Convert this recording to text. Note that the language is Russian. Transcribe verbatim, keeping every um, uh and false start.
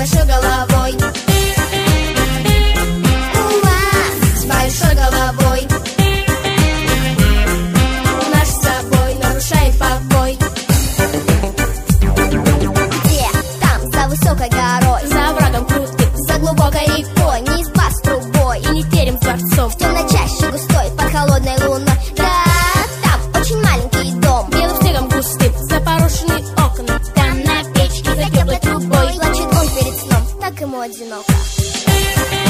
большой головой. УАЗ с большой головой. Наш с собой нарушает покой. Где? Там, за высокой горой, За врагом крутым, за глубокой рекой, не изба с трубой, и не терем дворцом, в темной чаще густой, под холодной луной. Да, там очень маленький дом, белым снегом густым, запорошенные окна. Там на печке за теплой трубой плачет он перед сном, так ему одиноко.